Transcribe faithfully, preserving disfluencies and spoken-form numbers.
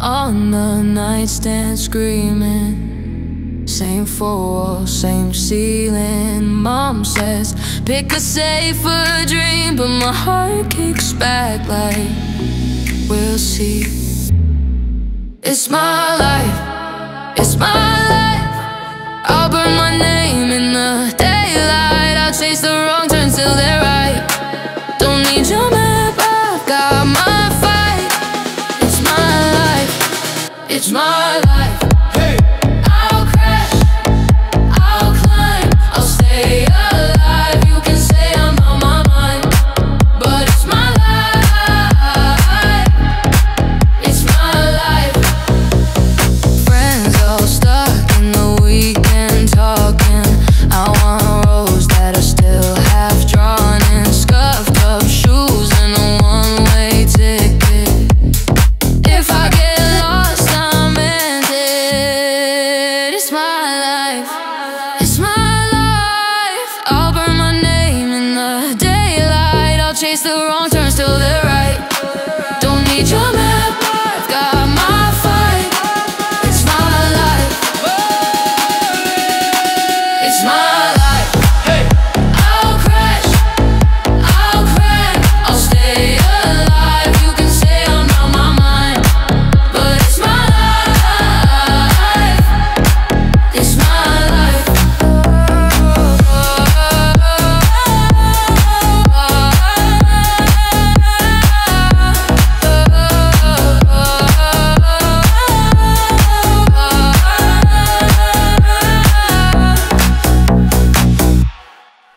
on the nightstand screaming. Same four walls, same ceiling. Mom says, pick a safer dream, but my heart kicks back like, we'll see. It's my life, it's my life. I'll burn my name in the daylight. I'll chase the wrong turns till they're right. Don't need your map, I've got my fight. It's my life, it's my life.